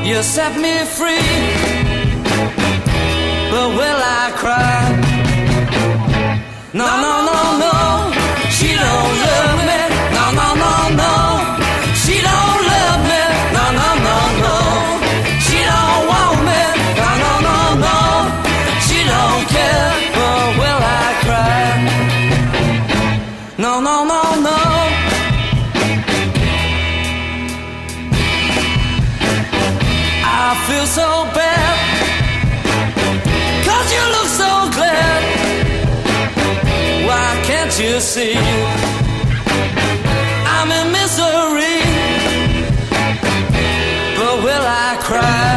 You set me free, but will I cry? No, no, no, no, she don't love me. No, no, no, no, she don't love me. No, no, no, no, she don't want me. No, no, no, no, she don't care, but will I cry? No, no, no, no. I feel so bad, 'cause you look so glad. Why can't you see I'm in misery, but will I cry?